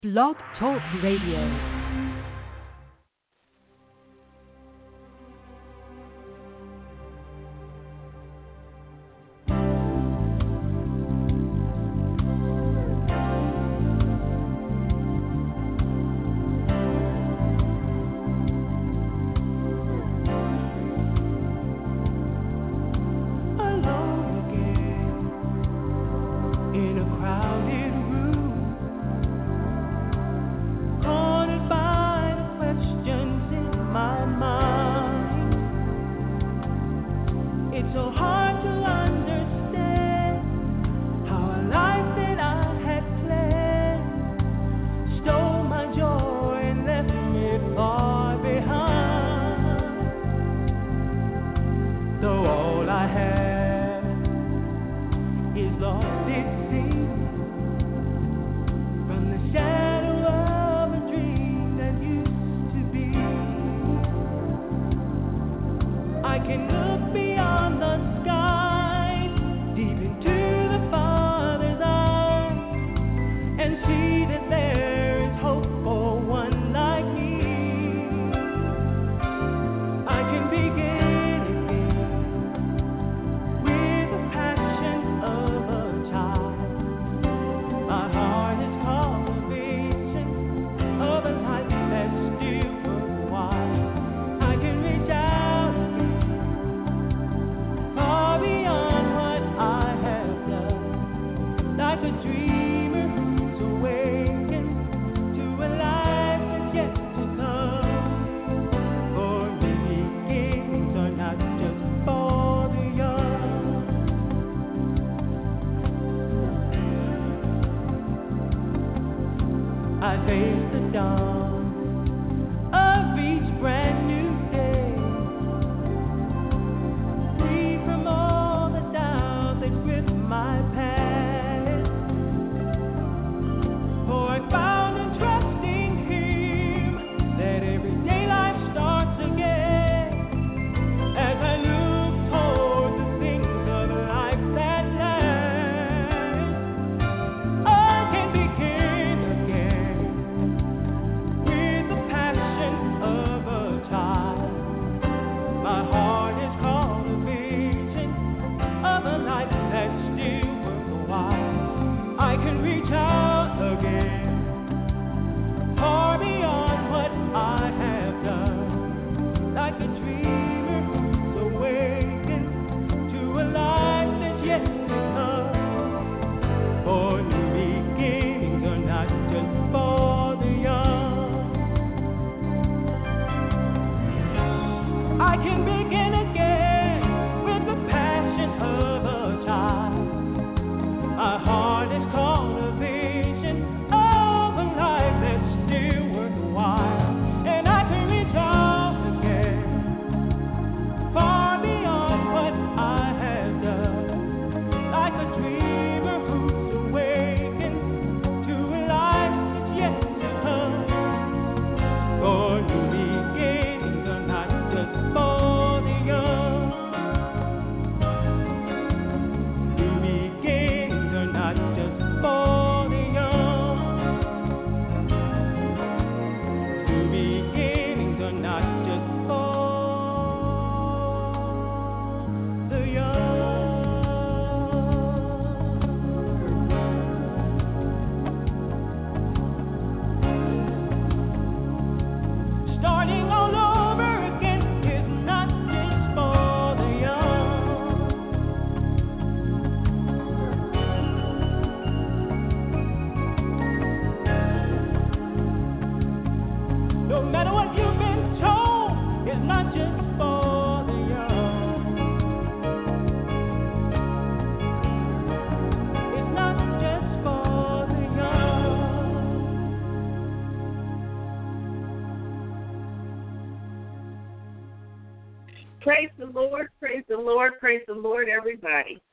Blog Talk Radio. Praise the Lord, praise the Lord, everybody.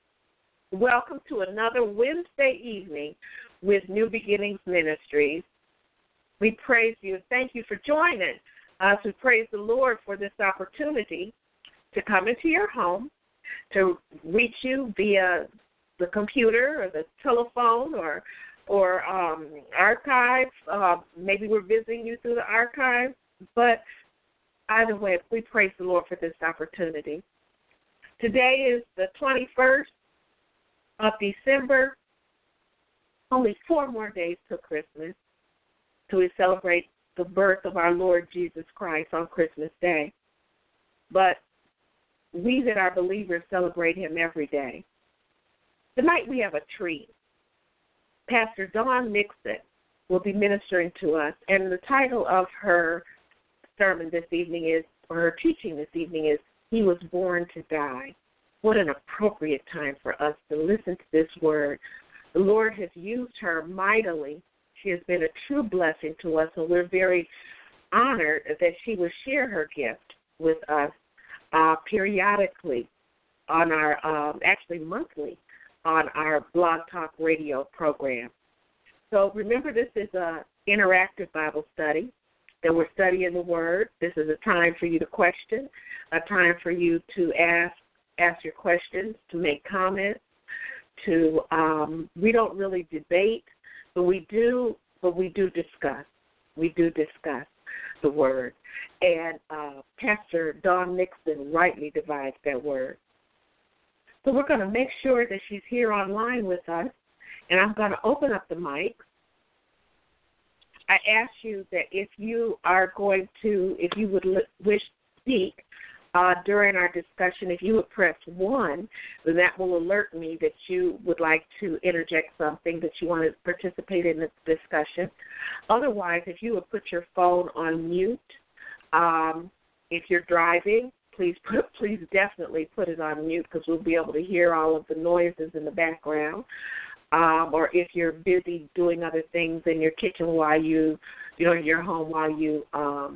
Welcome to another Wednesday evening with New Beginnings Ministries. We praise you. Thank you for joining us. We praise the Lord for this opportunity to come into your home, to reach you via the computer or the telephone or or archive. Maybe we're visiting you through the archive. But either way, we praise the Lord for this opportunity. Today is the 21st of December. Only 4 more days till Christmas, till we celebrate the birth of our Lord Jesus Christ on Christmas Day. But we that are believers celebrate him every day. Tonight we have a treat. Pastor Dawn Nixon will be ministering to us, and the title of her sermon this evening is, or her teaching this evening is, He Was Born to Die. What an appropriate time for us to listen to this word. The Lord has used her mightily. She has been a true blessing to us, and we're very honored that she will share her gift with us periodically on our, actually monthly, on our Blog Talk Radio program. So remember, this is an interactive Bible study that we're studying the Word. This is a time for you to question, a time for you to ask your questions, to make comments, to we don't really debate, but we do discuss. We do discuss the Word. And Pastor Dawn Nixon rightly divides that Word. So we're going to make sure that she's here online with us, and I'm going to open up the mic. I ask you that if you would wish to speak during our discussion, if you would press 1, then that will alert me that you would like to interject something, that you want to participate in the discussion. Otherwise, if you would put your phone on mute, if you're driving, please definitely put it on mute, because we'll be able to hear all of the noises in the background. Or if you're busy doing other things in your kitchen while in your home while you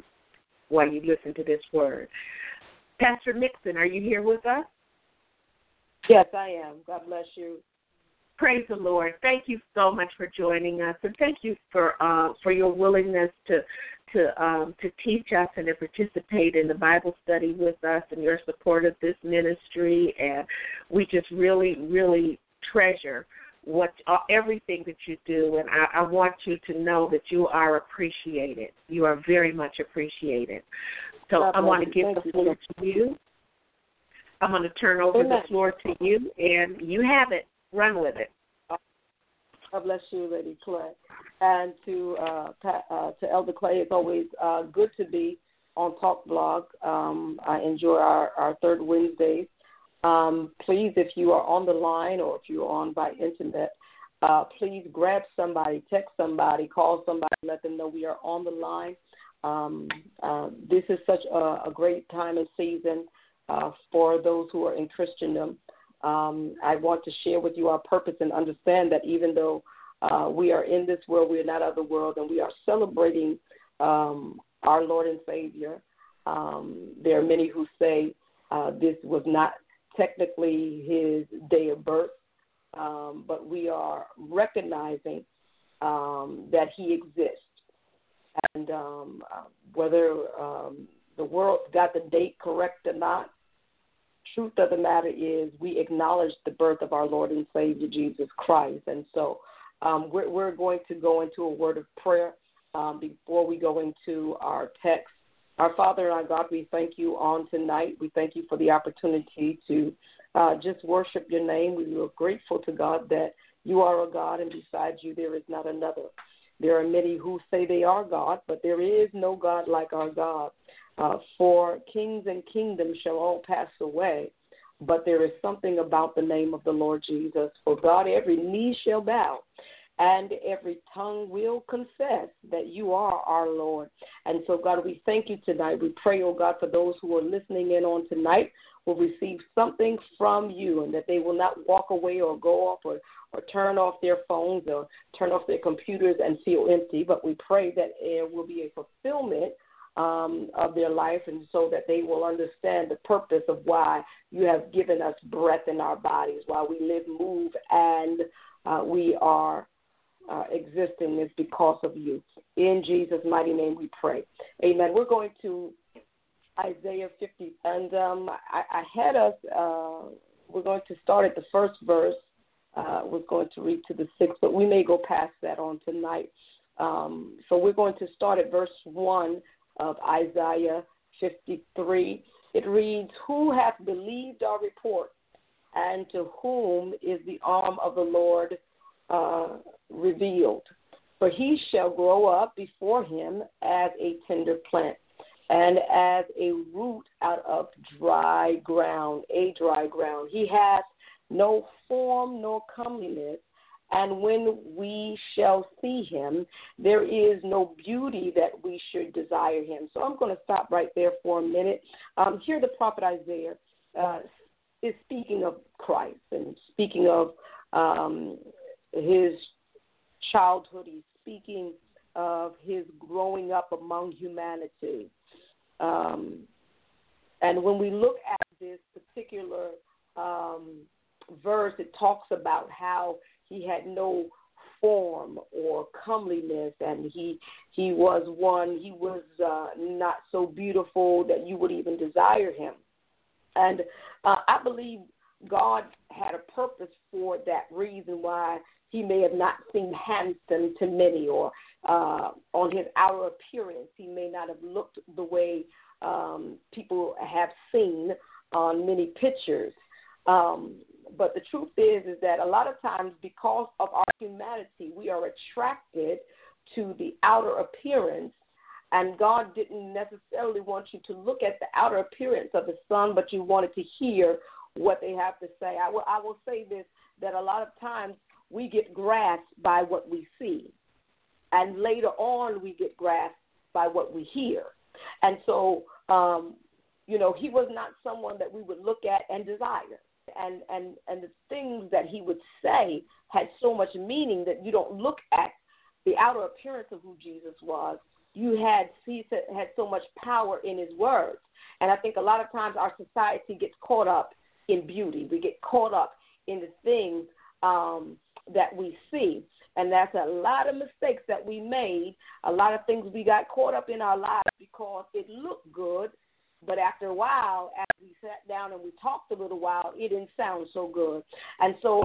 listen to this word. Pastor Nixon, are you here with us? Yes, I am. God bless you. Praise the Lord. Thank you so much for joining us, and thank you for your willingness to teach us and to participate in the Bible study with us, and your support of this ministry. And we just really, really treasure everything that you do, and I want you to know that you are appreciated. You are very much appreciated. So I want to give the floor to you. I'm going to turn over the floor to you, and you have it. Run with it. God bless you, Lady Clay. And to Elder Clay, it's always good to be on Talk Blog. I enjoy our third Wednesdays. Please, if you are on the line or if you're on by internet, please grab somebody, text somebody, call somebody, let them know we are on the line. This is such a great time and season for those who are in Christendom. I want to share with you our purpose and understand that even though we are in this world, we are not of the world, and we are celebrating our Lord and Savior. There are many who say this was not technically his day of birth, but we are recognizing that he exists. And whether the world got the date correct or not, truth of the matter is we acknowledge the birth of our Lord and Savior, Jesus Christ. And so we're going to go into a word of prayer before we go into our text. Our Father and our God, we thank you on tonight. We thank you for the opportunity to just worship your name. We are grateful to God that you are a God, and besides you there is not another. There are many who say they are God, but there is no God like our God. For kings and kingdoms shall all pass away, but there is something about the name of the Lord Jesus. For God, every knee shall bow, and every tongue will confess that you are our Lord. And so, God, we thank you tonight. We pray, oh God, for those who are listening in on tonight will receive something from you, and that they will not walk away or go off or turn off their phones or turn off their computers and feel empty. But we pray that there will be a fulfillment of their life, and so that they will understand the purpose of why you have given us breath in our bodies, why we live, move, and we are existing is because of you. In Jesus' mighty name we pray. Amen. We're going to Isaiah 50, and I had us, we're going to start at the first verse, was going to read to the 6th, but we may go past that on tonight. So we're going to start at verse 1 of Isaiah 53. It reads, "Who hath believed our report, and to whom is the arm of the Lord revealed? For he shall grow up before him as a tender plant, and as a root out of dry ground, a dry ground. He hath no form nor comeliness, and when we shall see him, there is no beauty that we should desire him." So I'm going to stop right there for a minute. Here the prophet Isaiah is speaking of Christ and speaking of his childhood. He's speaking of his growing up among humanity. And when we look at this particular verse, it talks about how he had no form or comeliness, and he was not so beautiful that you would even desire him. And I believe God had a purpose for that reason why he may have not seemed handsome to many, or on his outer appearance, he may not have looked the way people have seen on many pictures. But the truth is that a lot of times, because of our humanity, we are attracted to the outer appearance, and God didn't necessarily want you to look at the outer appearance of his son, but you wanted to hear what they have to say. I will say this, that a lot of times we get grasped by what we see, and later on we get grasped by what we hear. And so, he was not someone that we would look at and desire. And the things that he would say had so much meaning that you don't look at the outer appearance of who Jesus was. He had so much power in his words. And I think a lot of times our society gets caught up in beauty. We get caught up in the things that we see. And that's a lot of mistakes that we made, a lot of things we got caught up in our lives because it looked good, but after a while, as we sat down and we talked a little while, it didn't sound so good. And so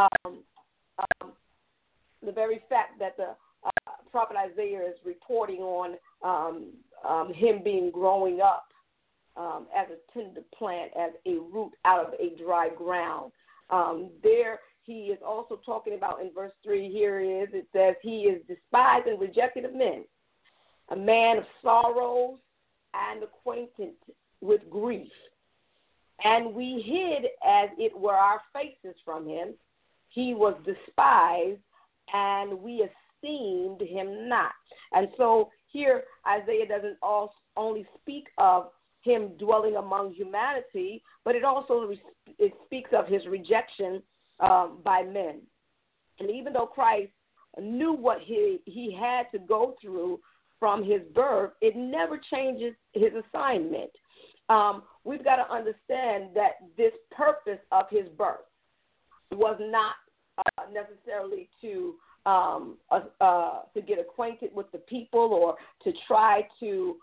the very fact that the prophet Isaiah is reporting on him being growing up as a tender plant, as a root out of a dry ground, there he is also talking about in verse 3, it says, "He is despised and rejected of men, a man of sorrows and acquainted with grief. And we hid, as it were, our faces from him. He was despised, and we esteemed him not." And so here Isaiah doesn't only speak of him dwelling among humanity, but it speaks of his rejection by men. And even though Christ knew what he had to go through from his birth, it never changes his assignment. We've got to understand that this purpose of his birth was not necessarily to get acquainted with the people, or to try to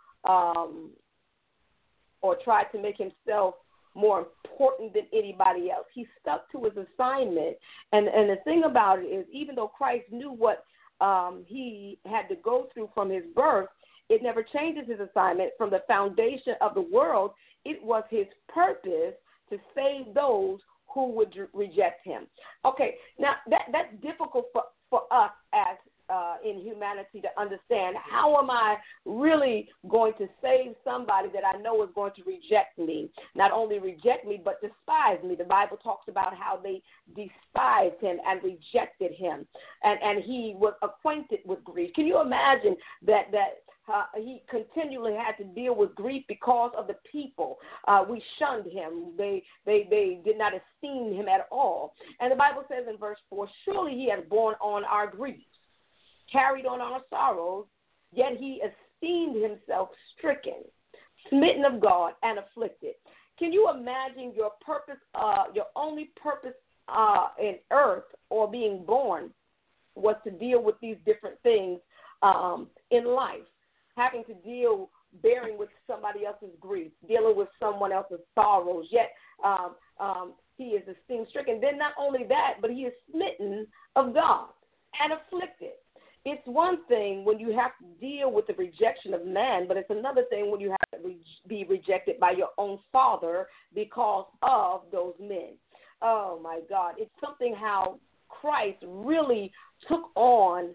make himself more important than anybody else. He stuck to his assignment. And the thing about it is, even though Christ knew what he had to go through from his birth, it never changes his assignment. From the foundation of the world, it was his purpose to save those who would reject him. Okay, now that's difficult for us as in humanity to understand. How am I really going to save somebody that I know is going to reject me? Not only reject me, but despise me. The Bible talks about how they despised him and rejected him, and he was acquainted with grief. Can you imagine that he continually had to deal with grief because of the people? We shunned him. They did not esteem him at all. And the Bible says in verse 4, "Surely he has borne on our griefs, carried on our sorrows, yet he esteemed himself stricken, smitten of God, and afflicted." Can you imagine your purpose, your only purpose in earth or being born was to deal with these different things in life? Having to deal, bearing with somebody else's grief, dealing with someone else's sorrows. Yet he is esteemed stricken. Then not only that, but he is smitten of God and afflicted. It's one thing when you have to deal with the rejection of man, but it's another thing when you have to be rejected by your own father because of those men. Oh, my God. It's something how Christ really took on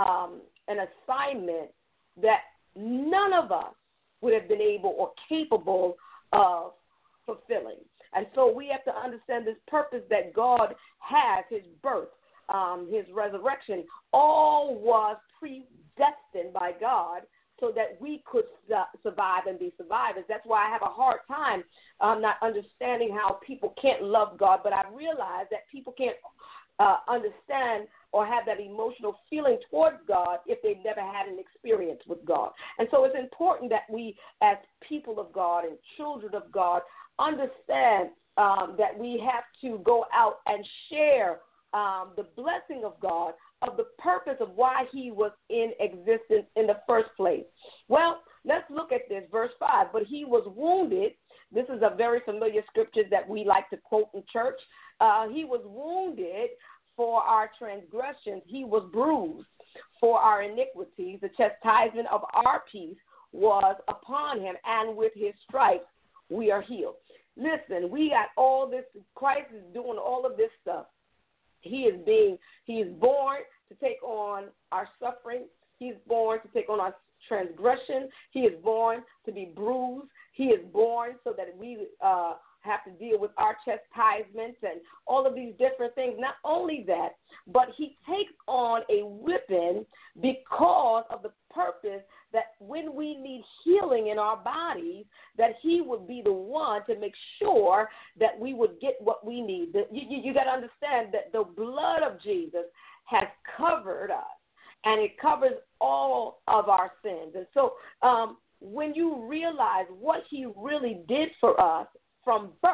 an assignment that none of us would have been able or capable of fulfilling. And so we have to understand this purpose that God has, his birth, his resurrection, all was predestined by God so that we could survive and be survivors. That's why I have a hard time not understanding how people can't love God, but I realize that people can't understand or have that emotional feeling towards God if they've never had an experience with God. And so it's important that we, as people of God and children of God, understand that we have to go out and share the blessing of God, of the purpose of why he was in existence in the first place. Well, let's look at this, verse 5. But he was wounded. This is a very familiar scripture that we like to quote in church. He was wounded for our transgressions. He was bruised for our iniquities. The chastisement of our peace was upon him, and with his stripes we are healed. Listen, we got all this. Christ is doing all of this stuff. He is born to take on our suffering. He's born to take on our transgression. He is born to be bruised. He is born so that we have to deal with our chastisements and all of these different things. Not only that, but he takes on a whipping because of the purpose that when we need healing in our bodies, that he would be the one to make sure that we would get what we need. You got to understand that the blood of Jesus has covered us, and it covers all of our sins. And so when you realize what he really did for us from birth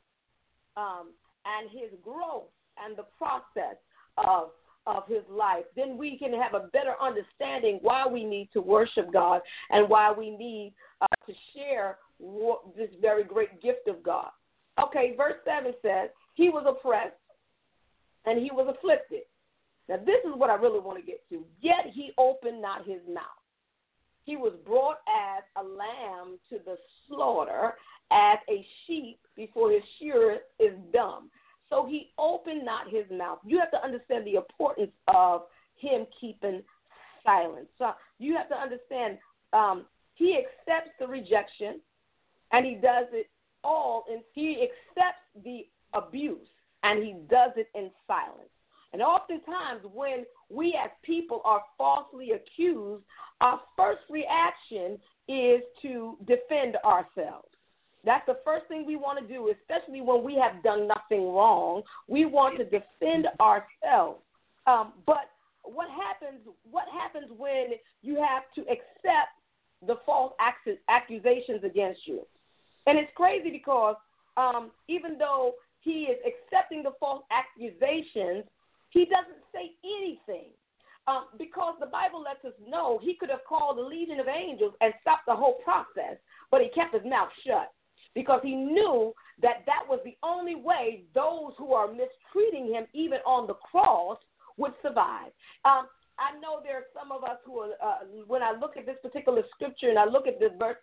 and his growth and the process of his life, then we can have a better understanding why we need to worship God and why we need to share this very great gift of God. Okay, verse 7 says, he was oppressed and he was afflicted. Now, this is what I really want to get to. Yet he opened not his mouth. He was brought as a lamb to the slaughter, as a sheep before his shearer is dumb. So he opened not his mouth. You have to understand the importance of him keeping silence. So you have to understand he accepts the rejection, and he does it all. And he accepts the abuse, and he does it in silence. And oftentimes when we as people are falsely accused, our first reaction is to defend ourselves. That's the first thing we want to do, especially when we have done nothing wrong. We want to defend ourselves. But what happens when you have to accept the false accusations against you? And it's crazy because even though he is accepting the false accusations, he doesn't say anything. Because the Bible lets us know he could have called a legion of angels and stopped the whole process, but he kept his mouth shut because he knew that that was the only way those who are mistreating him, even on the cross, would survive. I know there are some of us who are, when I look at this particular scripture and I look at this verse,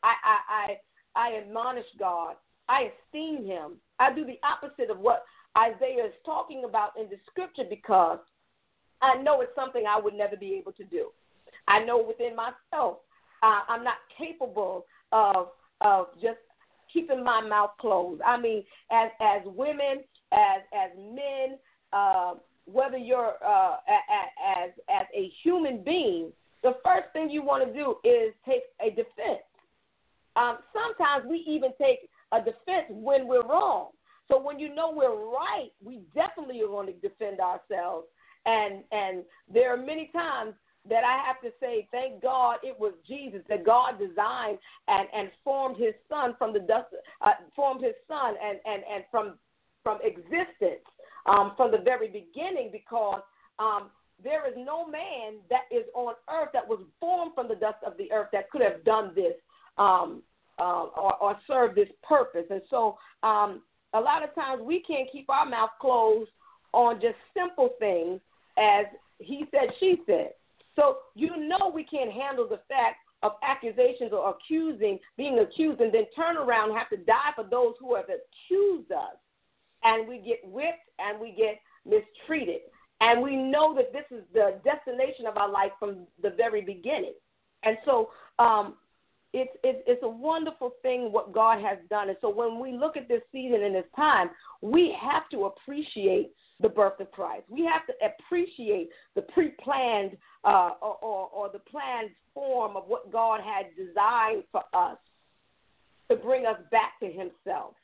I admonish God. I esteem him. I do the opposite of what Isaiah is talking about in the scripture because I know it's something I would never be able to do. I know within myself I'm not capable of just keeping my mouth closed. I mean, as women, as men, whether you're as a human being, the first thing you want to do is take a defense. Sometimes we even take a defense when we're wrong. So when you know we're right, we definitely are going to defend ourselves. And there are many times that I have to say, thank God it was Jesus, that God designed and formed his son from the dust, formed his son and from existence from the very beginning, because there is no man that is on earth that was formed from the dust of the earth that could have done this or served this purpose. And so a lot of times we can't keep our mouth closed on just simple things as he said, she said. So we can't handle the fact of accusations or being accused, and then turn around and have to die for those who have accused us. And we get whipped and we get mistreated. And we know that this is the destination of our life from the very beginning. And so it's a wonderful thing what God has done. And so when we look at this season and this time, we have to appreciate the birth of Christ. We have to appreciate the pre-planned or the planned form of what God had designed for us to bring us back to himself.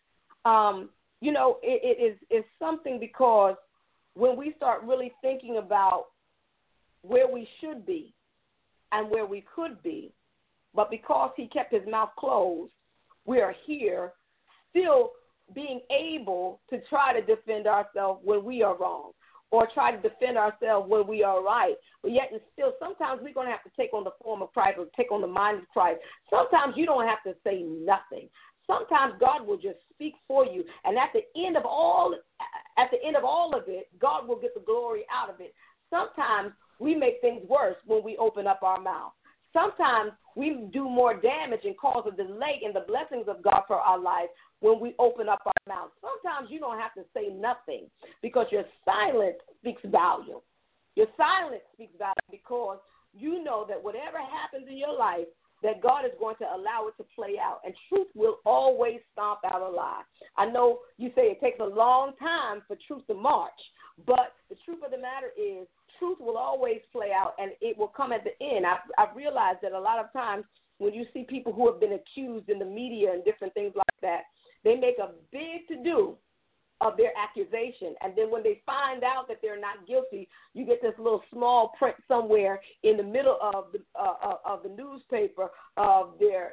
It's something, because when we start really thinking about where we should be and where we could be, but because he kept his mouth closed, we are here still being able to try to defend ourselves when we are wrong, or try to defend ourselves when we are right. But yet and still, sometimes we're going to have to take on the form of Christ or take on the mind of Christ. Sometimes you don't have to say nothing. Sometimes God will just speak for you, and at the end of all of it, God will get the glory out of it. Sometimes we make things worse when we open up our mouth. Sometimes we do more damage and cause a delay in the blessings of God for our life when we open up our mouth. Sometimes you don't have to say nothing, because your silence speaks volume. Your silence speaks volume, because you know that whatever happens in your life, that God is going to allow it to play out. And truth will always stomp out a lie. I know you say it takes a long time for truth to march, but the truth of the matter is truth will always play out, and it will come at the end. I've realized that a lot of times when you see people who have been accused in the media and different things like that, they make a big to-do of their accusation. And then when they find out that they're not guilty, you get this little small print somewhere in the middle of the newspaper of their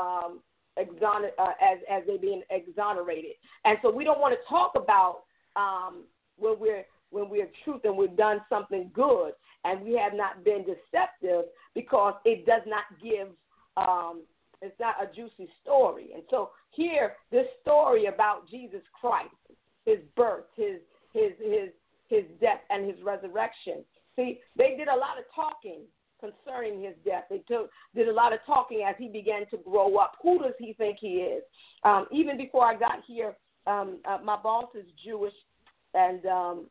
as they being exonerated. And so we don't want to talk about when we're truth and we've done something good and we have not been deceptive, because it does not give it's not a juicy story. And so here, this story about Jesus Christ, his birth, his death, and his resurrection. See, they did a lot of talking concerning his death. They did a lot of talking as he began to grow up. Who does he think he is? Even before I got here, my boss is Jewish, and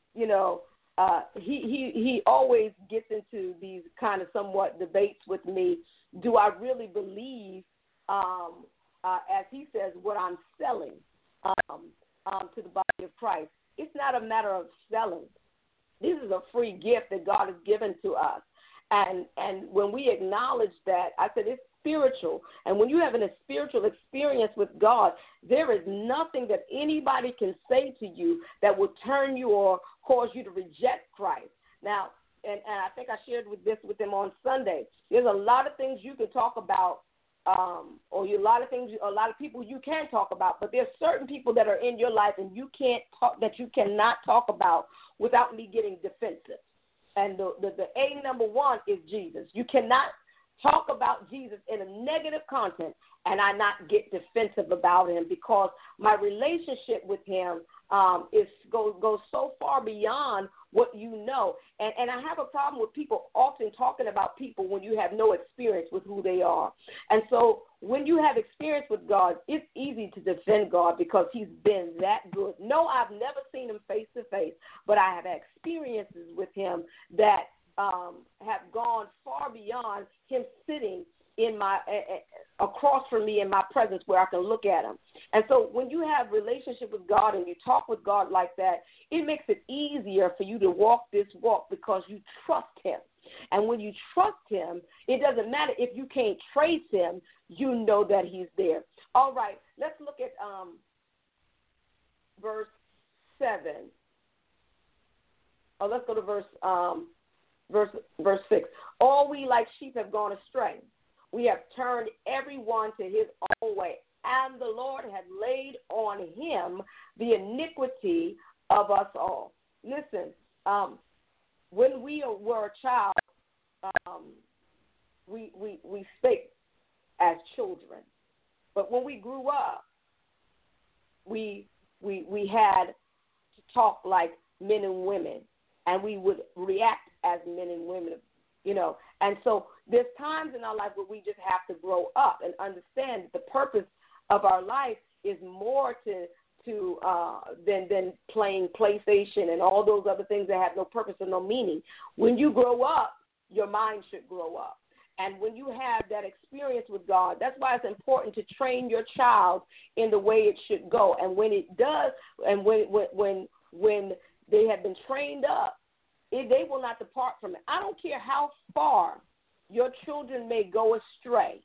he always gets into these kind of somewhat debates with me. Do I really believe, as he says, what I'm selling to the body of Christ? It's not a matter of selling. This is a free gift that God has given to us. And when we acknowledge that, I said it's spiritual. And when you have a spiritual experience with God, there is nothing that anybody can say to you that will turn you or cause you to reject Christ. Now, and I think I shared this with them on Sunday. There's a lot of things you can talk about, or a lot of people you can talk about, but there's certain people that are in your life and you cannot talk about without me getting defensive. And the A number one is Jesus. You cannot talk about Jesus in a negative content and I not get defensive about him, because my relationship with him goes so far beyond what you know. And I have a problem with people often talking about people when you have no experience with who they are. And so when you have experience with God, it's easy to defend God because he's been that good. No, I've never seen him face to face, but I have experiences with him that have gone far beyond him sitting in my across from me in my presence where I can look at him. And so when you have relationship with God and you talk with God like that, it makes it easier for you to walk this walk because you trust him. And when you trust him, it doesn't matter if you can't trace him, you know that he's there. All right, let's look at verse 7. Oh, let's go to verse 6. All we like sheep have gone astray. We have turned everyone to his own way, and the Lord had laid on him the iniquity of us all. Listen, when we were a child, we spake as children. But when we grew up, we we had to talk like men and women, and we would react as men and women, you know. And so there's times in our life where we just have to grow up and understand that the purpose of our life is more than playing PlayStation and all those other things that have no purpose and no meaning. When you grow up, your mind should grow up. And when you have that experience with God, that's why it's important to train your child in the way it should go. And when it does, and when they have been trained up, they will not depart from it. I don't care how far your children may go astray.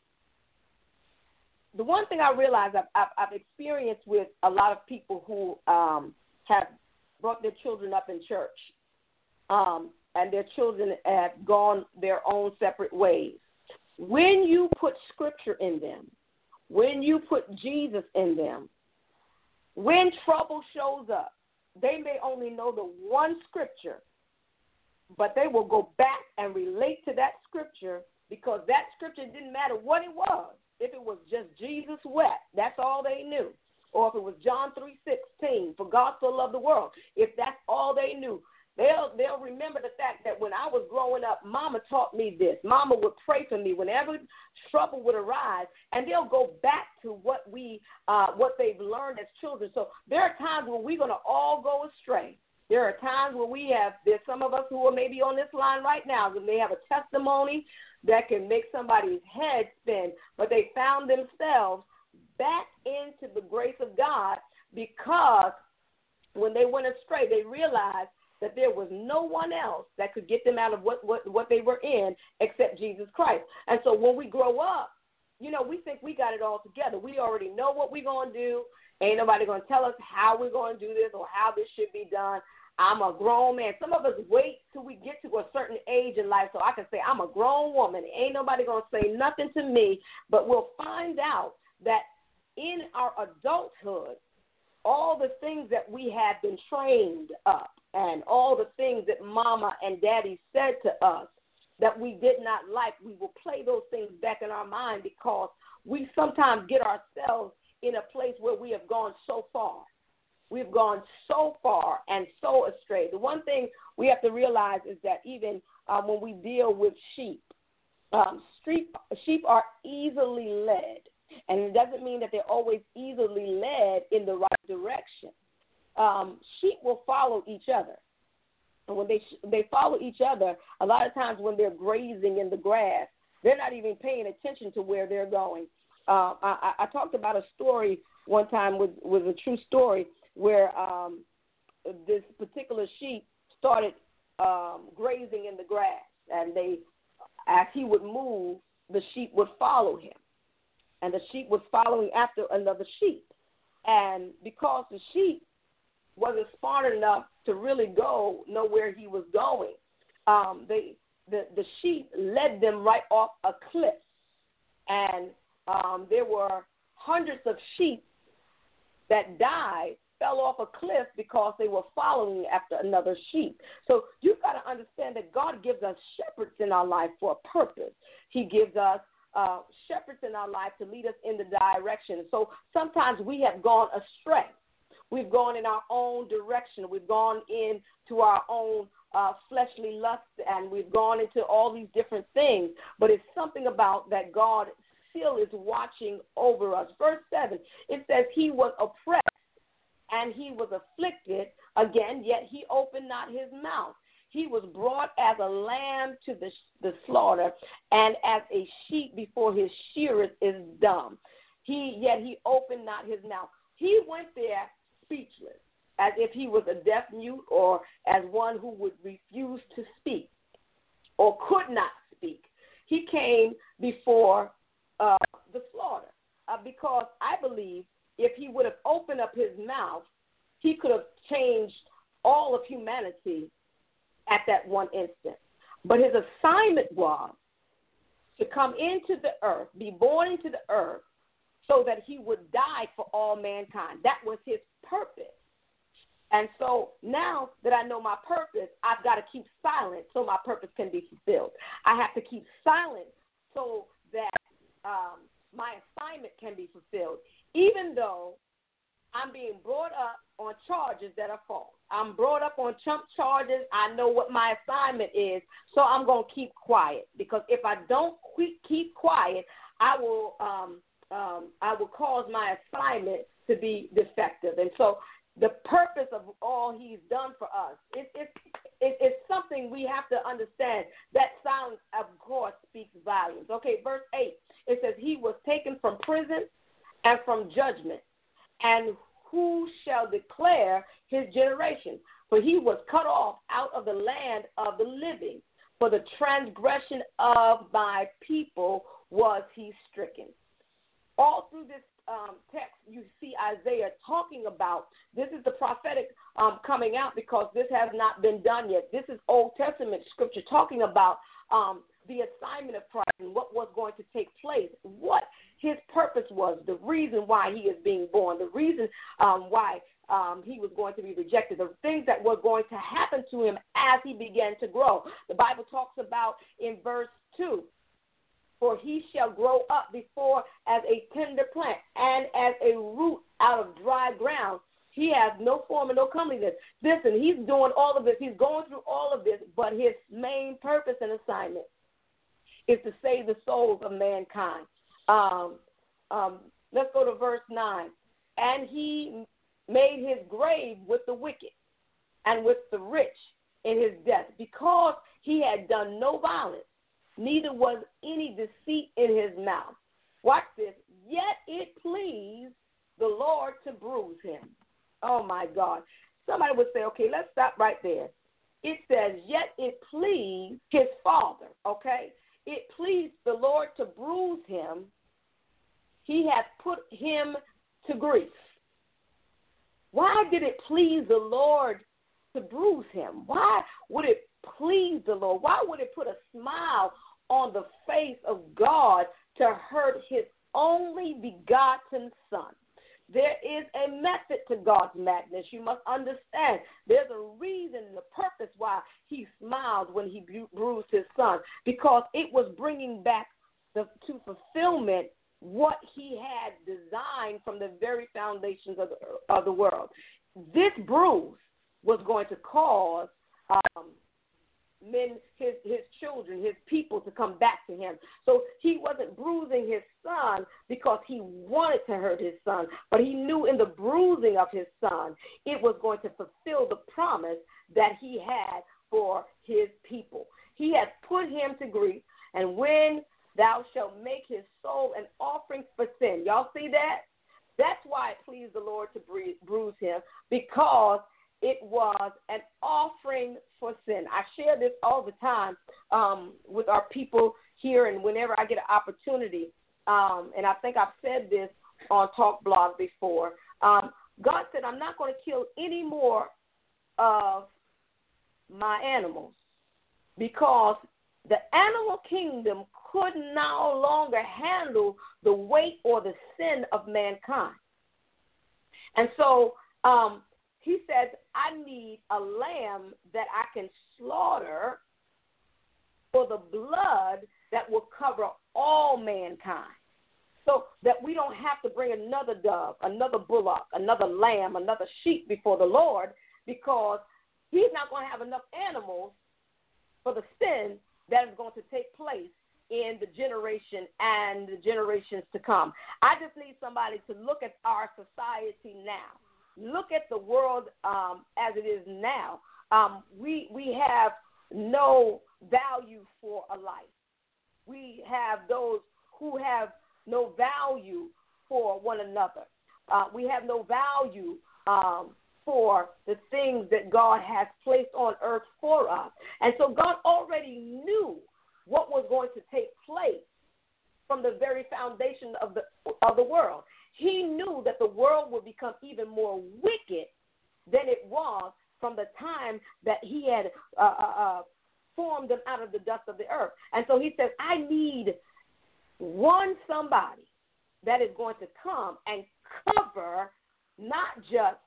The one thing I realize I've experienced with a lot of people who have brought their children up in church, and their children have gone their own separate ways. When you put Scripture in them, when you put Jesus in them, when trouble shows up, they may only know the one Scripture, but they will go back and relate to that Scripture because that Scripture didn't matter what it was. If it was just Jesus wept, that's all they knew. Or if it was John 3:16, for God so loved the world, if that's all they knew, they'll remember the fact that when I was growing up, Mama taught me this. Mama would pray for me whenever trouble would arise, and they'll go back to what they've learned as children. So there are times when we're going to all go astray. There are times where there's some of us who are maybe on this line right now, and they have a testimony that can make somebody's head spin, but they found themselves back into the grace of God because when they went astray, they realized that there was no one else that could get them out of what they were in except Jesus Christ. And so when we grow up, you know, we think we got it all together. We already know what we're going to do. Ain't nobody going to tell us how we're going to do this or how this should be done. I'm a grown man. Some of us wait till we get to a certain age in life so I can say I'm a grown woman. Ain't nobody going to say nothing to me. But we'll find out that in our adulthood, all the things that we have been trained up and all the things that Mama and Daddy said to us that we did not like, we will play those things back in our mind because we sometimes get ourselves in a place where we have gone so far. We've gone so far and so astray. The one thing we have to realize is that even when we deal with sheep, sheep are easily led. And it doesn't mean that they're always easily led in the right direction. Sheep will follow each other. And when they follow each other, a lot of times when they're grazing in the grass, they're not even paying attention to where they're going. I talked about a story one time with a true story where this particular sheep started grazing in the grass, and as he would move, the sheep would follow him, and the sheep was following after another sheep. And because the sheep wasn't smart enough to really know where he was going, the sheep led them right off a cliff, and there were hundreds of sheep that fell off a cliff because they were following after another sheep. So you've got to understand that God gives us shepherds in our life for a purpose. He gives us shepherds in our life to lead us in the direction. So sometimes we have gone astray. We've gone in our own direction. We've gone into our own fleshly lust, and we've gone into all these different things. But it's something about that God still is watching over us. Verse 7, it says, he was oppressed and he was afflicted, again, yet he opened not his mouth. He was brought as a lamb to the slaughter, and as a sheep before his shearers is dumb. Yet he opened not his mouth. He went there speechless, as if he was a deaf mute, or as one who would refuse to speak or could not speak. He came before the slaughter because I believe if he would have opened up his mouth, he could have changed all of humanity at that one instant. But his assignment was to come into the earth, be born into the earth, so that he would die for all mankind. That was his purpose. And so now that I know my purpose, I've got to keep silent so my purpose can be fulfilled. I have to keep silent so that my assignment can be fulfilled, even though I'm being brought up on charges that are false. I'm brought up on chump charges. I know what my assignment is, so I'm going to keep quiet. Because if I don't keep quiet, I will cause my assignment to be defective. And so the purpose of all he's done for us, it's something we have to understand. That silence, of course, speaks volumes. Okay, verse 8, it says, he was taken from prison and from judgment. And who shall declare his generation? For he was cut off out of the land of the living. For the transgression of my people was he stricken. All through this text, you see Isaiah talking about, this is the prophetic coming out, because this has not been done yet. This is Old Testament scripture talking about the assignment of Christ and what was going to take place, what his purpose was, the reason why he is being born, the reason why he was going to be rejected, the things that were going to happen to him as he began to grow. The Bible talks about in verse 2, for he shall grow up before as a tender plant and as a root out of dry ground. He has no form and no comeliness. Listen, he's doing all of this. He's going through all of this, but his main purpose and assignment is to save the souls of mankind. Let's go to verse 9. And he made his grave with the wicked and with the rich in his death, because he had done no violence, neither was any deceit in his mouth. Watch this. Yet it pleased the Lord to bruise him. Oh, my God. Somebody would say, okay, let's stop right there. It says, yet it pleased his Father, okay? It pleased the Lord to bruise him. He hath put him to grief. Why did it please the Lord to bruise him? Why would it please the Lord? Why would it put a smile on the face of God to hurt his only begotten Son? There is a method to God's madness. You must understand. There's a reason and a purpose why he smiled when he bruised his Son, because it was bringing back to fulfillment what he had designed from the very foundations of the world. This bruise was going to cause men, his children, his people to come back to him. So he wasn't bruising his Son because he wanted to hurt his Son, but he knew in the bruising of his Son, it was going to fulfill the promise that he had for his people. He has put him to grief, and when thou shalt make his soul an offering for sin. Y'all see that? That's why it pleased the Lord to bruise him, because it was an offering for sin. I share this all the time with our people here, and whenever I get an opportunity, and I think I've said this on Talk Blog before, God said, I'm not going to kill any more of my animals, because the animal kingdom could no longer handle the weight or the sin of mankind. And so he says, I need a lamb that I can slaughter for the blood that will cover all mankind, so that we don't have to bring another dove, another bullock, another lamb, another sheep before the Lord, because he's not going to have enough animals for the sin that is going to take place in the generation and the generations to come. I just need somebody to look at our society now. Look at the world as it is now. We have no value for a life. We have those who have no value for one another. We have no value for the things that God has placed on earth for us. And so God already knew what was going to take place from the very foundation of the world. He knew that the world would become even more wicked than it was from the time that he had formed them out of the dust of the earth. And so he says, I need somebody that is going to come and cover not just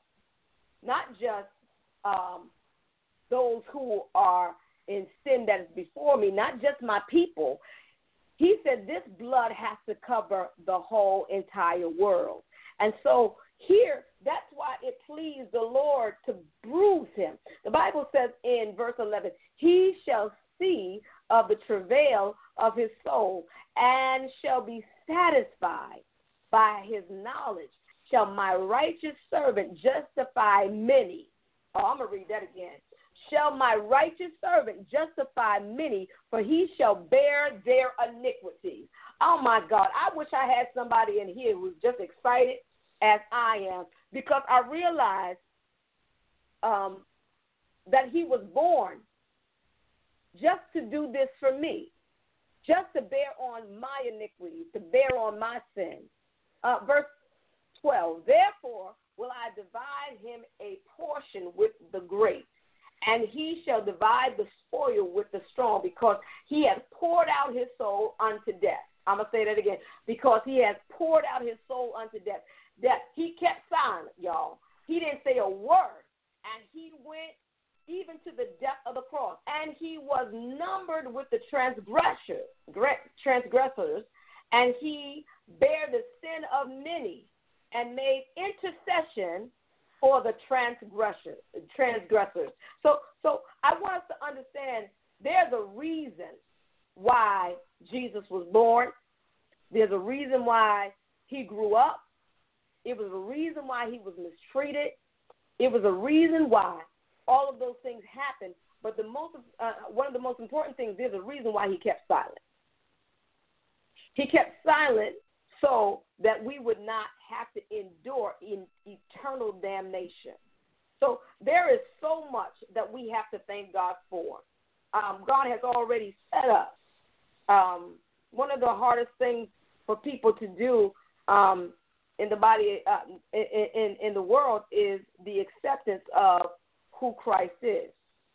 those who are in sin that is before me, not just my people. He said this blood has to cover the whole entire world. And so here, that's why it pleased the Lord to bruise him. The Bible says in verse 11, he shall see of the travail of his soul and shall be satisfied by his knowledge. Shall my righteous servant justify many? Oh, I'm going to read that again. Shall my righteous servant justify many, for he shall bear their iniquities. Oh, my God. I wish I had somebody in here who's just excited as I am, because I realized that he was born just to do this for me, just to bear on my iniquities, to bear on my sins. Verse 12, therefore will I divide him a portion with the great, and he shall divide the spoil with the strong, because he has poured out his soul unto death. I'm going to say that again. Because he has poured out his soul unto death. That he kept silent, y'all. He didn't say a word. And he went even to the death of the cross. And he was numbered with the transgressors. And he bare the sin of many and made intercession for the transgressors. So I want us to understand there's a reason why Jesus was born. There's a reason why he grew up. It was a reason why he was mistreated. It was a reason why all of those things happened. But one of the most important things, there's a reason why he kept silent. He kept silent so that we would not have to endure in eternal damnation. So there is so much that we have to thank God for. God has already set us. One of the hardest things for people to do in the body, in the world, is the acceptance of who Christ is,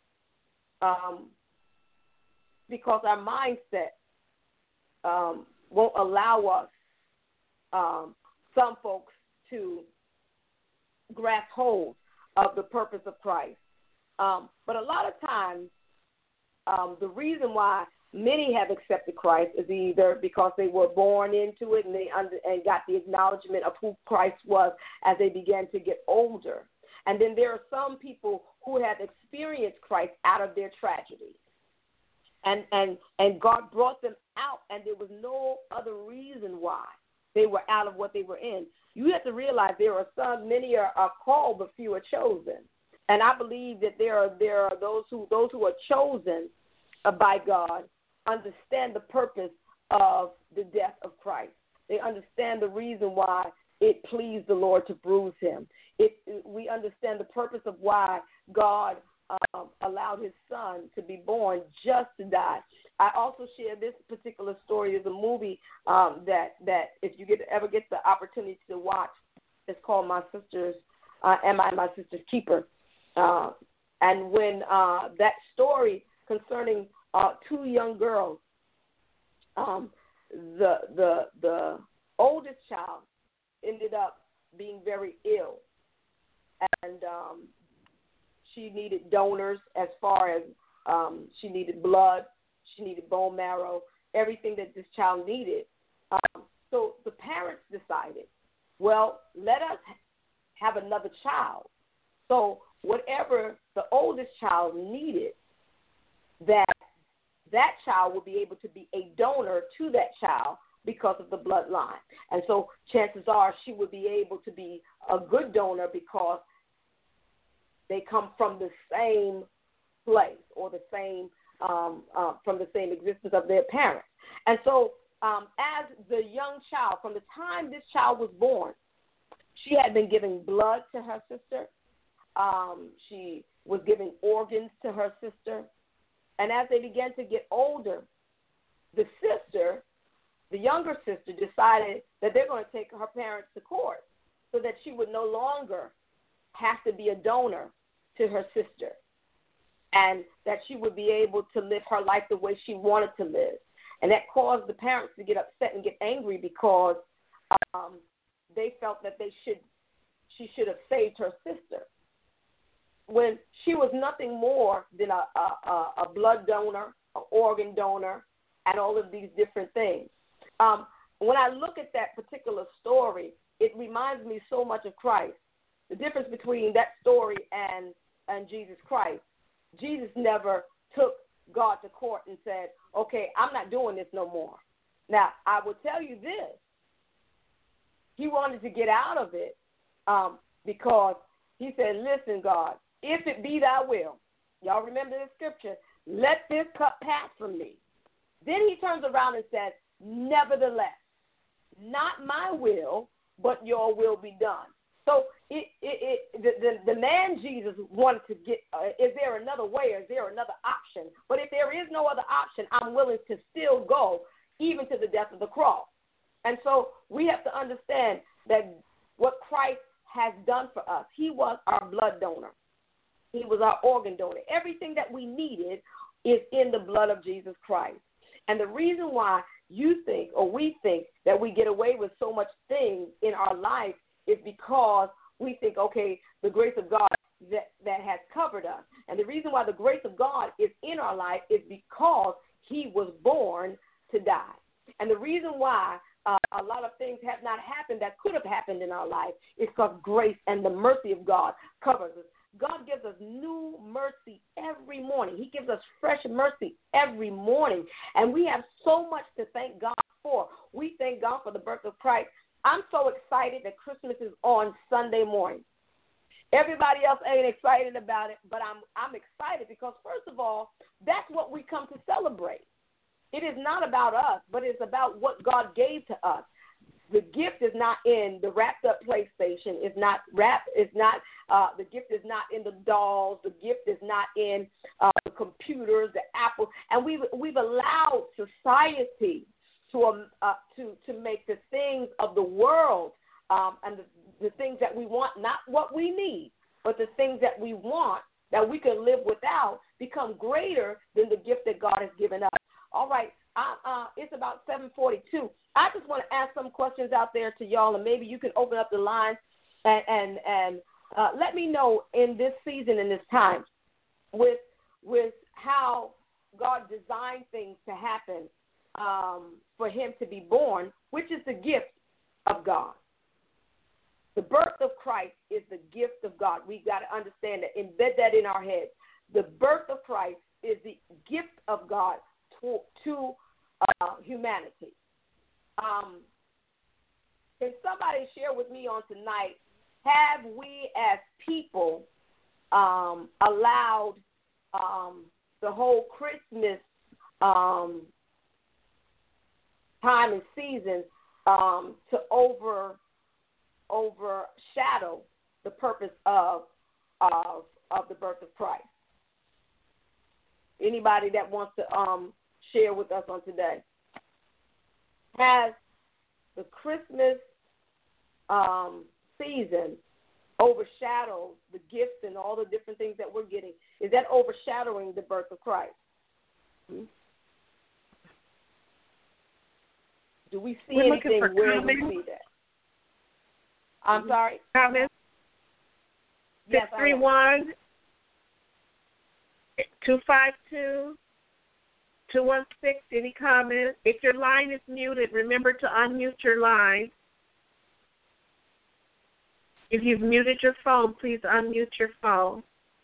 because our mindset won't allow us, some folks, to grasp hold of the purpose of Christ. But a lot of times, the reason why many have accepted Christ is either because they were born into it and and got the acknowledgement of who Christ was as they began to get older. And then there are some people who have experienced Christ out of their tragedy. And God brought them out, and there was no other reason why they were out of what they were in. You have to realize there are many are called, but few are chosen. And I believe that there are those who are chosen by God understand the purpose of the death of Christ. They understand the reason why it pleased the Lord to bruise him. We understand the purpose of why God allowed his son to be born just to die. I also share this particular story. There's a movie that if you ever get the opportunity to watch, it's called My Sister's, Am I My Sister's Keeper? And when that story concerning two young girls, the oldest child ended up being very ill, and she needed donors as far as she needed blood, she needed bone marrow, everything that this child needed. So the parents decided, well, let us have another child. So whatever the oldest child needed, that child would be able to be a donor to that child because of the bloodline. And so chances are she would be able to be a good donor because they come from the same place or the same from the same existence of their parents. And so as the young child, from the time this child was born, she had been giving blood to her sister. She was giving organs to her sister. And as they began to get older, the younger sister, decided that they're going to take her parents to court so that she would no longer have to be a donor to her sister, and that she would be able to live her life the way she wanted to live. And that caused the parents to get upset and get angry because they felt that she should have saved her sister, when she was nothing more than a blood donor, an organ donor, and all of these different things. When I look at that particular story, it reminds me so much of Christ. The difference between that story and Jesus Christ. Jesus never took God to court and said, okay, I'm not doing this no more. Now, I will tell you this. He wanted to get out of it because he said, listen, God, if it be thy will, y'all remember this scripture, let this cup pass from me. Then he turns around and says, nevertheless, not my will, but your will be done. So the man Jesus wanted to get, is there another way or is there another option? But if there is no other option, I'm willing to still go even to the death of the cross. And so we have to understand that what Christ has done for us, he was our blood donor. He was our organ donor. Everything that we needed is in the blood of Jesus Christ. And the reason why you think or we think that we get away with so much things in our life is because we think, okay, the grace of God that has covered us. And the reason why the grace of God is in our life is because he was born to die. And the reason why a lot of things have not happened that could have happened in our life is because grace and the mercy of God covers us. God gives us new mercy every morning. He gives us fresh mercy every morning. And we have so much to thank God for. We thank God for the birth of Christ. I'm so excited that Christmas is on Sunday morning. Everybody else ain't excited about it, but I'm excited because, first of all, that's what we come to celebrate. It is not about us, but it's about what God gave to us. The gift is not in the wrapped up PlayStation. It's not wrapped. It's not. The gift is not in the dolls. The gift is not in the computers, the Apple. And we've allowed society to make the things of the world and the things that we want, not what we need, but the things that we want that we can live without, become greater than the gift that God has given us. All right, it's about 7:42. I just want to ask some questions out there to y'all, and maybe you can open up the lines and let me know in this season, in this time, with how God designed things to happen for him to be born, which is the gift of God. The birth of Christ is the gift of God. We got to understand that, embed that in our heads. The birth of Christ is the gift of God to humanity. Can somebody share with me on tonight, have we as people allowed the whole Christmas time and season to overshadow the purpose of the birth of Christ? Anybody that wants to share with us on today? Has the Christmas season overshadowed the gifts and all the different things that we're getting? Is that overshadowing the birth of Christ? Do we see anything where we see that? I'm sorry? Comments? Yes, 631-252-216. Any comments? If your line is muted, remember to unmute your line. If you've muted your phone, please unmute your phone.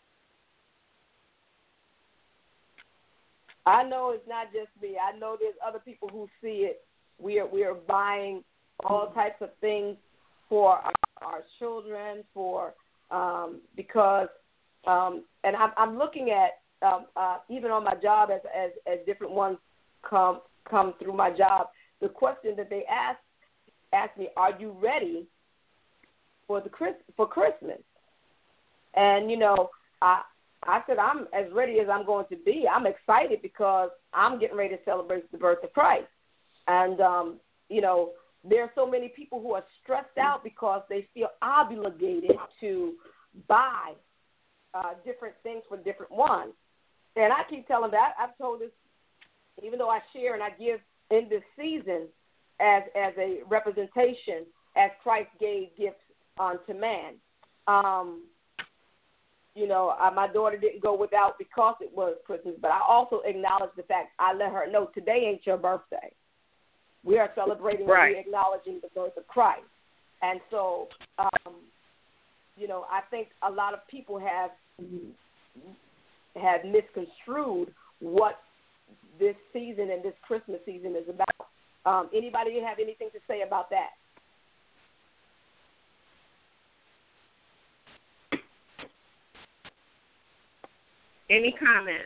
I know it's not just me. I know there's other people who see it. We are buying all types of things for our children, because and I'm looking at even on my job as different ones come through my job. The question that they ask me, are you ready for Christmas? And I said I'm as ready as I'm going to be. I'm excited because I'm getting ready to celebrate the birth of Christ. And there are so many people who are stressed out because they feel obligated to buy different things for different ones. And I keep telling that. I've told this, even though I share and I give in this season as a representation, as Christ gave gifts unto man. My daughter didn't go without because it was Christmas, but I also acknowledge the fact, I let her know today ain't your birthday. We are celebrating and we're acknowledging the birth of Christ. And so, I think a lot of people have misconstrued what this season and this Christmas season is about. Anybody have anything to say about that? Any comment?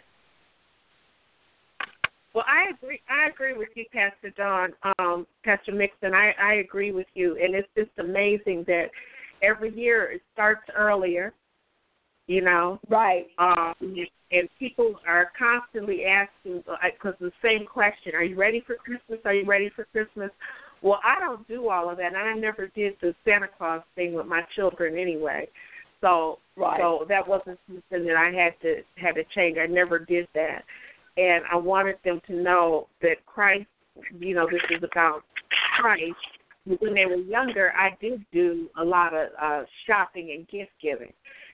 Well, I agree with you, Pastor Dawn, Pastor Mixon. I agree with you, and it's just amazing that every year it starts earlier, Right. And people are constantly asking, because the same question, are you ready for Christmas? Are you ready for Christmas? Well, I don't do all of that, and I never did the Santa Claus thing with my children anyway. So that wasn't something that I had to change. I never did that. And I wanted them to know that Christ, this is about Christ. When they were younger, I did do a lot of shopping and gift giving.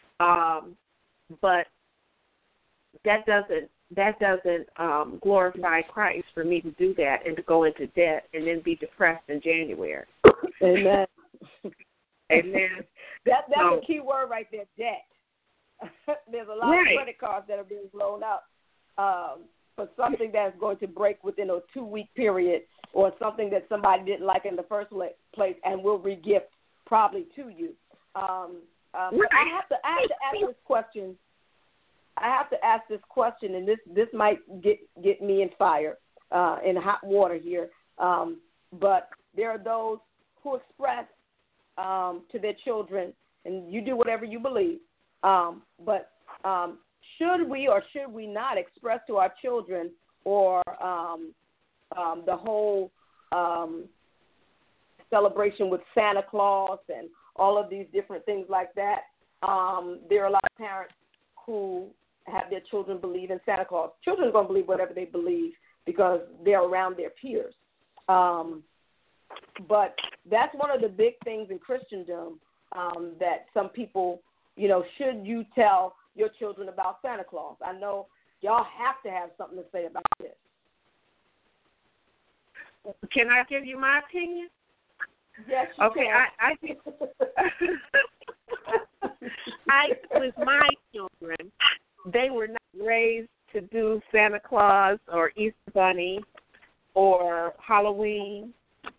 But that doesn't glorify Christ for me to do that and to go into debt and then be depressed in January. Amen. Amen. That's a key word right there, debt. There's a lot of credit cards that are being blown up for something that's going to break within a 2-week period, or something that somebody didn't like in the first place and will regift probably to you. I have to ask this question. I have to ask this question, and this might get me in fire, in hot water here. But there are those who express to their children, and you do whatever you believe, but should we or should we not express to our children, or the whole celebration with Santa Claus and all of these different things like that? There are a lot of parents who have their children believe in Santa Claus. Children are going to believe whatever they believe because they're around their peers. But that's one of the big things in Christendom, that some people, should you tell your children about Santa Claus? I know y'all have to have something to say about this. Can I give you my opinion? Yes, you can. With my children, they were not raised to do Santa Claus or Easter Bunny or Halloween.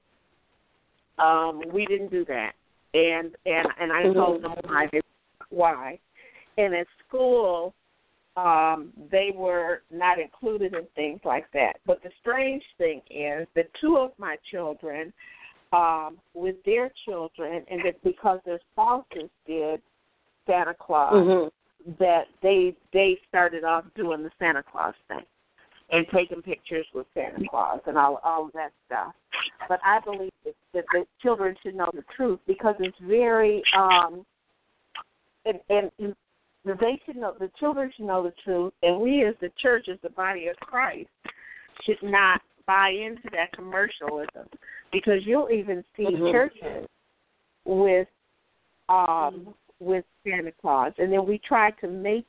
We didn't do that, and I told them why. And at school, they were not included in things like that. But the strange thing is that 2 of my children, with their children, and that because their spouses did Santa Claus, that they started off doing the Santa Claus thing and taking pictures with Santa Claus and all of that stuff. But I believe that the children should know the truth, because it's very and they should know, the children should know the truth, and we as the church, as the body of Christ, should not buy into that commercialism, because you'll even see churches with Santa Claus, and then we try to make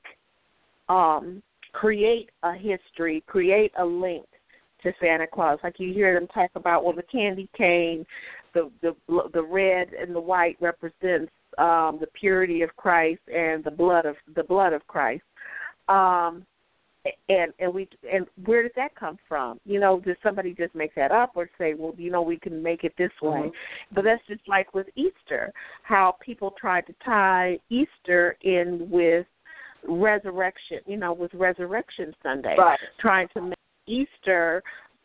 create a history, create a link to Santa Claus. Like you hear them talk about, well, the candy cane, the red and the white represents the purity of Christ and the blood of Christ. And where did that come from? Did somebody just make that up, or say, well, we can make it this way? But that's just like with Easter, how people tried to tie Easter in with resurrection, with Resurrection Sunday, right, trying to make Easter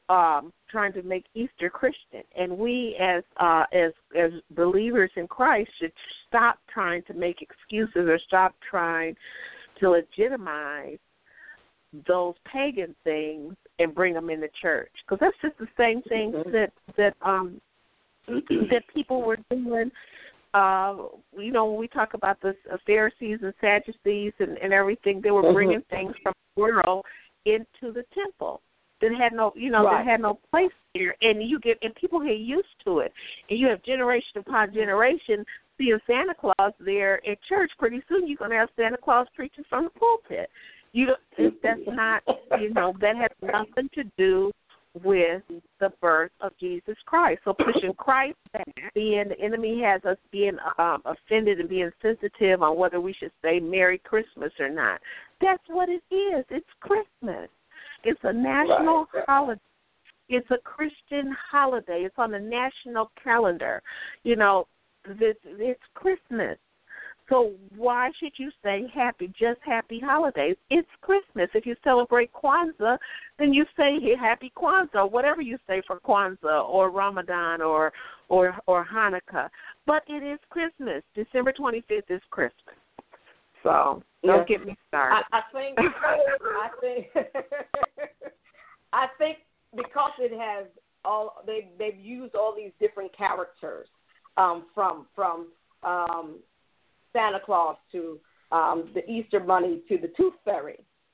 Christian. And we as believers in Christ should stop trying to make excuses or stop trying to legitimize those pagan things and bring them in the church, because that's just the same thing that people were doing. When we talk about the Pharisees and Sadducees and everything, they were bringing things from the world into the temple that had no, that had no place there, and people get used to it, and you have generation upon generation seeing Santa Claus there at church. Pretty soon you're going to have Santa Claus preaching from the pulpit. That's not, that has nothing to do with the birth of Jesus Christ. So pushing Christ back, the enemy has us being offended and being sensitive on whether we should say Merry Christmas or not. That's what it is. It's Christmas. It's a national holiday. It's a Christian holiday. It's on the national calendar. You know, it's Christmas. So why should you say happy holidays? It's Christmas. If you celebrate Kwanzaa, then you say happy Kwanzaa, whatever you say for Kwanzaa or Ramadan or Hanukkah. But it is Christmas. December 25th is Christmas. So don't get me started. I think because it has they've used all these different characters from Santa Claus to the Easter Bunny to the Tooth Fairy.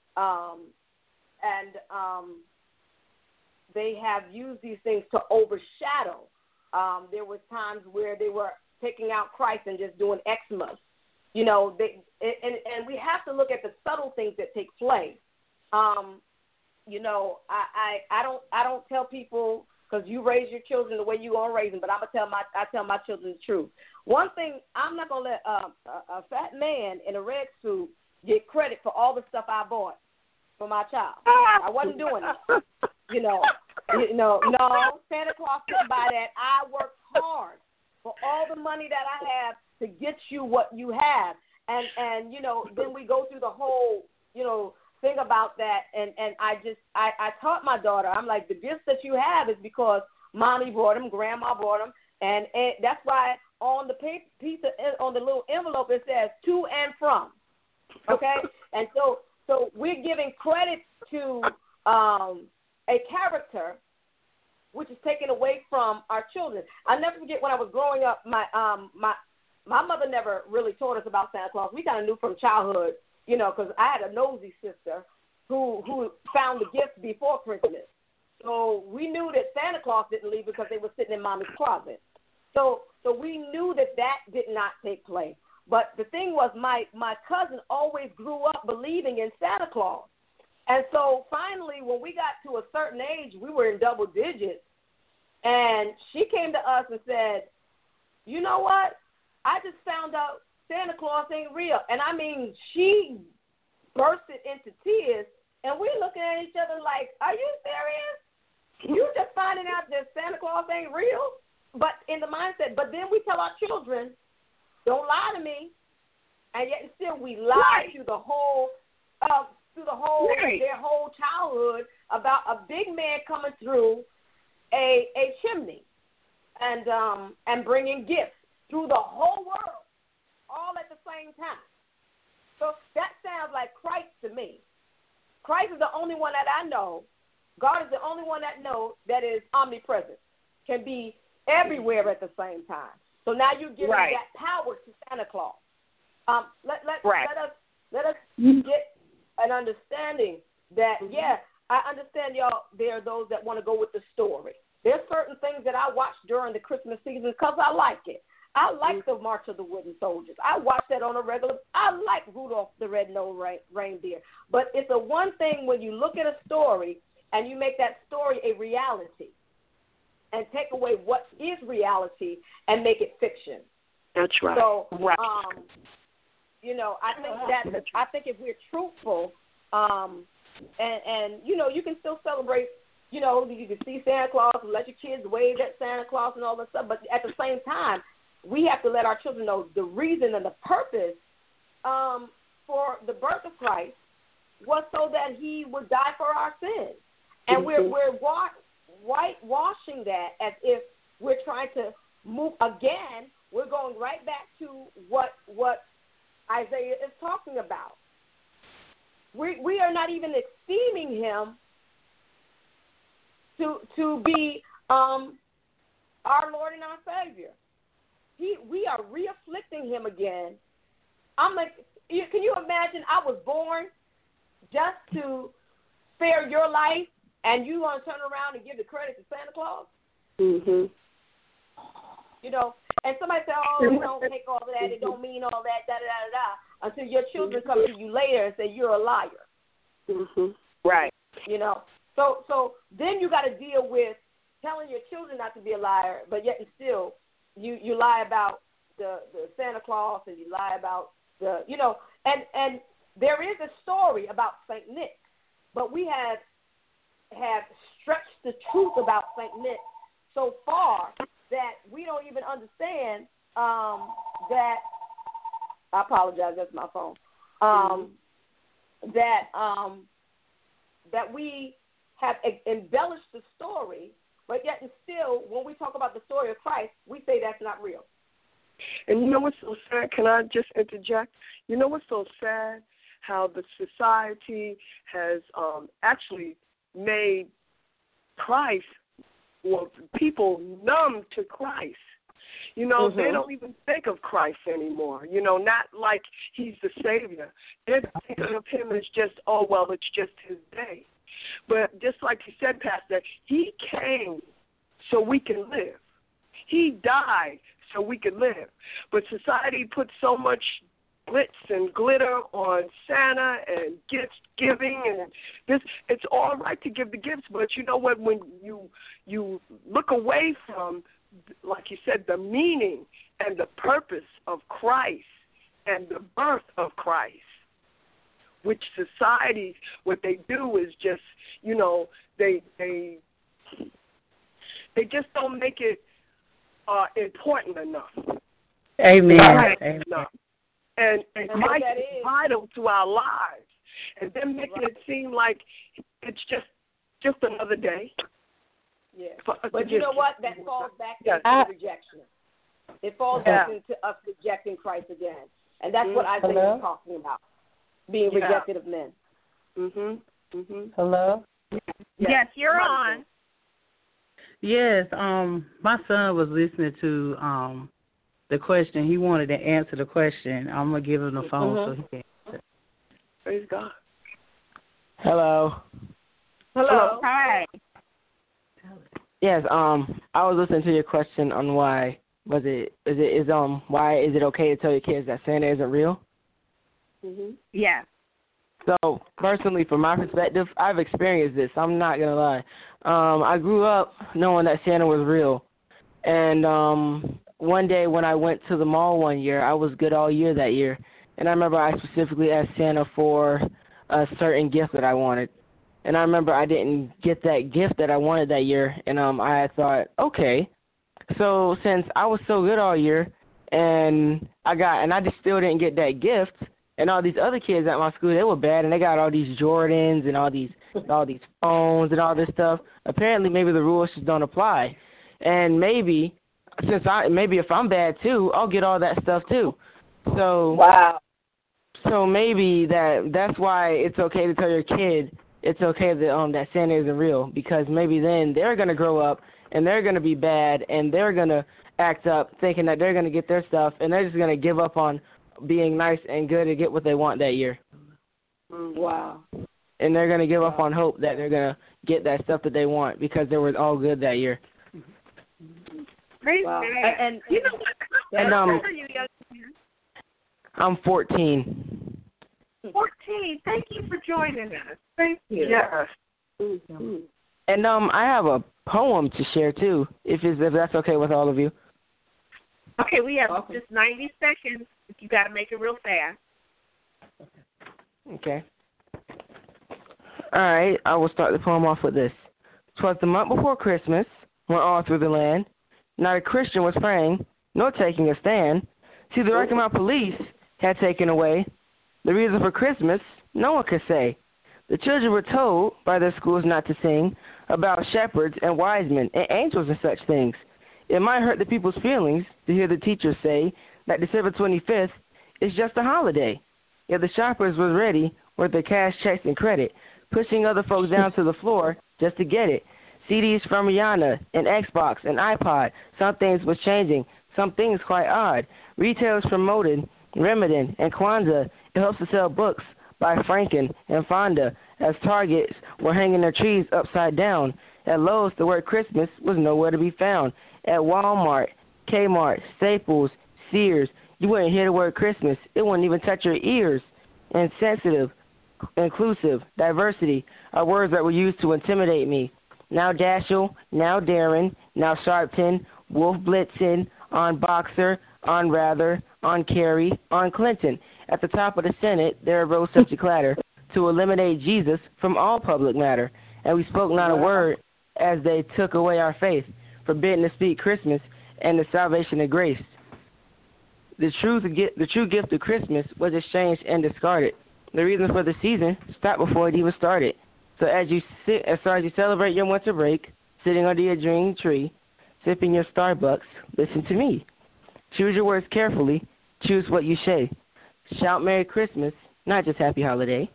And they have used these things to overshadow. There was times where they were taking out Christ and just doing Xmas. You know, and we have to look at the subtle things that take place. You know, I don't tell people, because you raise your children the way you gonna raise them, but I tell my children the truth. One thing, I'm not gonna let a fat man in a red suit get credit for all the stuff I bought for my child. I wasn't doing it. No, Santa Claus didn't buy that. I worked hard for all the money that I have to get you what you have, and then we go through the whole thing about that, and I taught my daughter, I'm like, the gifts that you have is because mommy brought them, grandma brought them, and that's why on the piece on the little envelope it says to and from, okay? And so we're giving credit to a character which is taken away from our children. I'll never forget when I was growing up, my mother never really taught us about Santa Claus. We kind of knew from childhood, because I had a nosy sister who found the gifts before Christmas. So we knew that Santa Claus didn't leave because they were sitting in Mommy's closet. So we knew that did not take place. But the thing was, my cousin always grew up believing in Santa Claus. And so finally, when we got to a certain age, we were in double digits, and she came to us and said, you know what? I just found out Santa Claus ain't real. And I mean, she bursted into tears, and we're looking at each other like, are you serious? You just finding out that Santa Claus ain't real? But in the mindset, but then we tell our children, don't lie to me, and yet still we lie through the whole their whole childhood about a big man coming through a chimney and bringing gifts through the whole world, all at the same time. So that sounds like Christ to me. Christ is the only one that I know. God is the only one that knows that is omnipresent, can be everywhere at the same time. So now you're giving that power to Santa Claus. Let us get an understanding that, I understand, y'all, there are those that want to go with the story. There's certain things that I watch during the Christmas season because I like it. I like the March of the Wooden Soldiers. I watch that on a regular. I like Rudolph the Red-Nosed Reindeer. But it's a one thing when you look at a story and you make that story a reality and take away what is reality and make it fiction. That's right. So, I think if we're truthful, and you can still celebrate. You can see Santa Claus and let your kids wave at Santa Claus and all that stuff. But at the same time, we have to let our children know the reason and the purpose for the birth of Christ was so that he would die for our sins. And we're whitewashing that as if we're trying to move again. We're going right back to what Isaiah is talking about. We are not even esteeming him to be our Lord and our Savior. We are re-afflicting him again. I'm like, can you imagine? I was born just to spare your life, and you want to turn around and give the credit to Santa Claus? Mm-hmm. And somebody say, oh, don't take all of that. It don't mean all that, da-da-da-da-da, until your children come to you later and say you're a liar. Mm-hmm. Right. So then you got to deal with telling your children not to be a liar, but yet and still you lie about the Santa Claus, and you lie about the, and there is a story about Saint Nick, but we have stretched the truth about Saint Nick so far that we don't even understand that. I apologize, that's my phone. That we have embellished the story, but yet and still, when we talk about the story of Christ, we say that's not real. And you know what's so sad? Can I just interject? You know what's so sad? How the society has actually made Christ, or people numb to Christ. They don't even think of Christ anymore. Not like he's the Savior. They're thinking of him as just, it's just his day. But just like you said, Pastor, he came so we can live. He died so we can live. But society puts so much glitz and glitter on Santa and gift giving, and this. It's all right to give the gifts, but you know what? When you look away from, like you said, the meaning and the purpose of Christ and the birth of Christ, which society, what they do is just, they just don't make it important enough. Amen. Right. Amen. Enough. And Christ is vital to our lives, and then making it seem like it's just another day. Yeah. But you know what? That falls back into rejection. It falls back into us rejecting Christ again. And that's what Isaiah is talking about, being rejected of men. Hello? Yes, you're on. Yes, my son was listening to the question. He wanted to answer the question. I'm going to give him the phone so he can answer. Praise God. Hello. Hi. Yes, I was listening to your question on why why is it okay to tell your kids that Santa isn't real? Yeah. So, personally, from my perspective, I've experienced this. I'm not going to lie. I grew up knowing that Santa was real. And one day when I went to the mall one year, I was good all year that year. And I remember I specifically asked Santa for a certain gift that I wanted. And I remember I didn't get that gift that I wanted that year. And I thought, okay, so since I was so good all year and I just still didn't get that gift, and all these other kids at my school, they were bad, and they got all these Jordans and all these phones and all this stuff. Apparently, maybe the rules just don't apply. And maybe if I'm bad too, I'll get all that stuff too. So wow. So maybe that's why it's okay to tell your kid it's okay that Santa isn't real, because maybe then they're gonna grow up and they're gonna be bad and they're gonna act up thinking that they're gonna get their stuff, and they're just gonna give up on being nice and good to get what they want that year. Wow. And they're going to give up on hope that they're going to get that stuff that they want because they were all good that year. Great. Wow. And you know what? And how old are you, young man? I'm 14. 14. Thank you for joining us. Thank you. Yes. And I have a poem to share too, if that's okay with all of you. Okay, we have just 90 seconds. You got to make it real fast. Okay. All right, I will start the poem off with this. 'Twas the month before Christmas, when all through the land, not a Christian was praying, nor taking a stand. See, the Rocky Mount police had taken away the reason for Christmas, no one could say. The children were told by their schools not to sing about shepherds and wise men and angels and such things. It might hurt the people's feelings to hear the teachers say that December 25th is just a holiday. Yet the shoppers was ready with their cash, checks, and credit, pushing other folks down to the floor just to get it. CDs from Rihanna, and Xbox, and iPod. Some things was changing, some things quite odd. Retailers promoted Ramadan and Kwanzaa. It helps to sell books by Franken and Fonda, as Targets were hanging their trees upside down. At Lowe's, the word Christmas was nowhere to be found. At Walmart, Kmart, Staples, Sears, you wouldn't hear the word Christmas. It wouldn't even touch your ears. Insensitive, inclusive, diversity are words that were used to intimidate me. Now Daschle, now Darren, now Sharpton, Wolf Blitzen, on Boxer, on Rather, on Kerry, on Clinton. At the top of the Senate, there arose such a clatter to eliminate Jesus from all public matter. And we spoke not a word as they took away our faith, forbidden to speak Christmas and the salvation of grace. The true gift of Christmas was exchanged and discarded. The reason for the season stopped before it even started. So as you celebrate your winter break, sitting under your dream tree, sipping your Starbucks, listen to me. Choose your words carefully. Choose what you say. Shout Merry Christmas, not just Happy Holiday.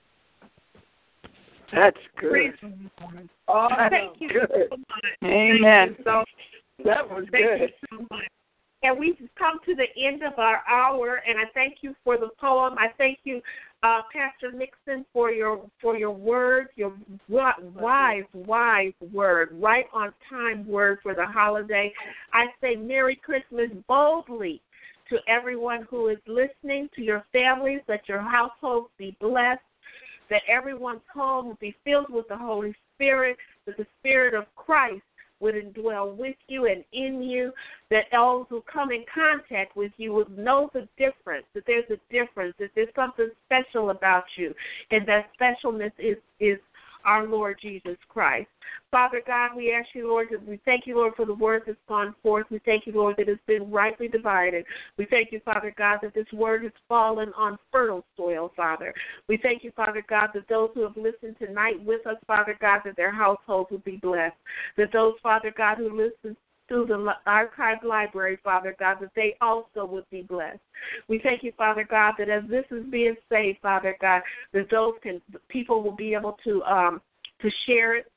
That's good. Oh, thank you good. so much. Amen. So, that was thank good. you so much. And we've come to the end of our hour, and I thank you for the poem. I thank you, Pastor Nixon, for your word, your wise word, right on time word for the holiday. I say Merry Christmas boldly to everyone who is listening, to your families, that your households be blessed, that everyone's home will be filled with the Holy Spirit, that the Spirit of Christ would indwell with you and in you, that those who come in contact with you would know the difference, that there's a difference, that there's something special about you, and that specialness is our Lord Jesus Christ. Father God, we ask you, Lord, we thank you, Lord, for the word that's gone forth. We thank you, Lord, that it's been rightly divided. We thank you, Father God, that this word has fallen on fertile soil, Father. We thank you, Father God, that those who have listened tonight with us, Father God, that their households will be blessed. That those, Father God, who listen through the archived library, Father God, that they also would be blessed. We thank you, Father God, that as this is being saved, Father God, that people will be able to share it,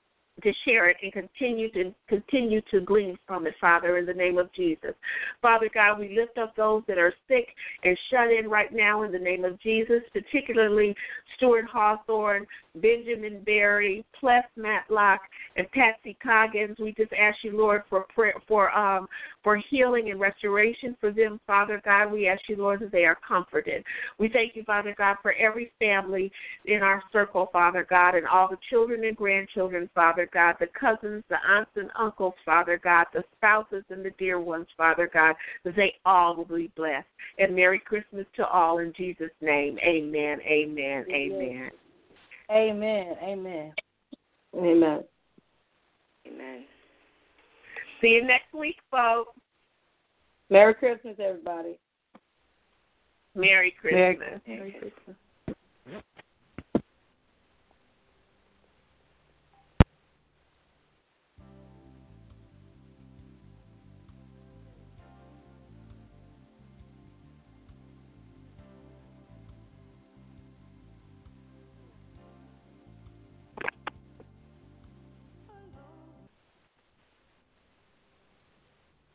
and continue to glean from it, Father, in the name of Jesus. Father God, we lift up those that are sick and shut in right now in the name of Jesus, particularly Stuart Hawthorne, Benjamin Berry, Pless Matlock, and Patsy Coggins. We just ask you, Lord, for prayer, for healing and restoration for them, Father God. We ask you, Lord, that they are comforted. We thank you, Father God, for every family in our circle, Father God, and all the children and grandchildren, Father God, the cousins, the aunts and uncles, Father God, the spouses and the dear ones, Father God, that they all will be blessed. And Merry Christmas to all in Jesus' name. Amen, amen, amen. Amen, amen. Amen. Amen. See you next week, folks. Merry Christmas, everybody. Merry Christmas. Merry Christmas.